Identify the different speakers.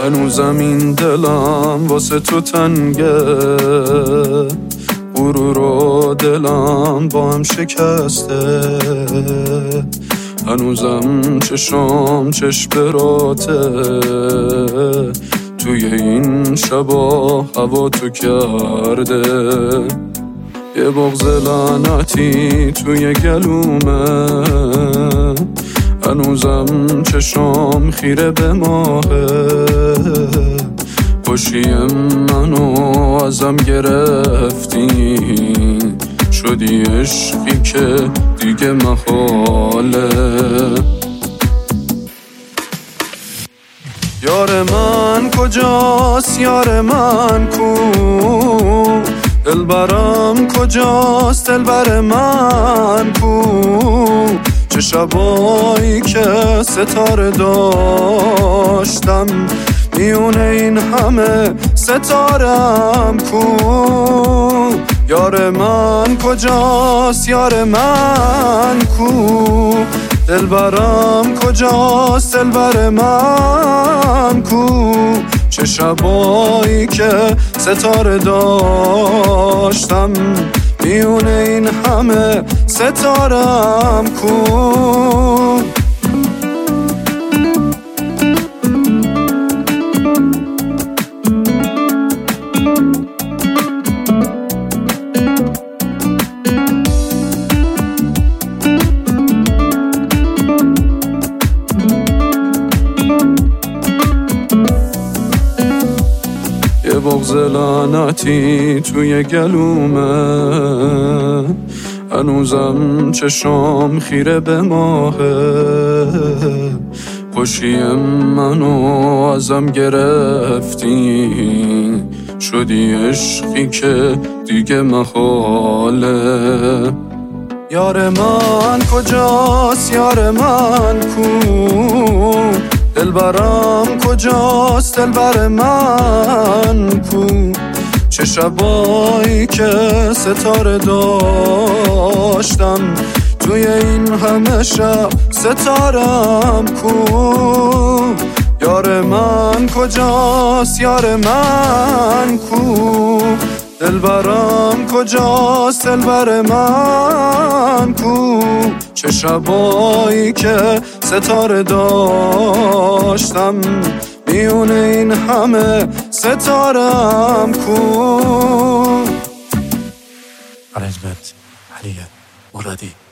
Speaker 1: هنوزم این دلم واسه تو تنگه، غرور و دلم با هم شکسته. هنوزم چشم براته، توی این شبا هوا تو کرده. یه بغض لعنتی توی گلومه، هنوزم چشم خیره به ماهه. خوشی منو ازم گرفتی، شدی عشقی که دیگه محاله. یار من کجاست، یار من کو؟ دلبرم کجاست، دلبر من کو؟ چه شبایی که ستاره داشتم، میونه این همه ستارم کو؟ یار من کجاست، یار من کو؟ دلبرم کجاست، دلبر من کو؟ چه شبایی که ستاره داشتم، میونه این همه ستارم کو؟ یه بغض لعنتی توی گلومه، هنوزم چشم خیره به ماهه. خوشی منو ازم گرفتی، شدی عشقی که دیگه محاله. یار من کجاست، یار من کو؟ دلبرم کجاست، دلبر من کو؟ چه شبایی که ستاره داشتم، توی این همه شب ستارم کو؟ یار من کجاست، یار من کو؟ دلبرم کجاست، دلبر من کو؟ چه شبایی که ستاره داشتم، میونه این همه ستارم کو؟
Speaker 2: ارنجمنت علی مرادی.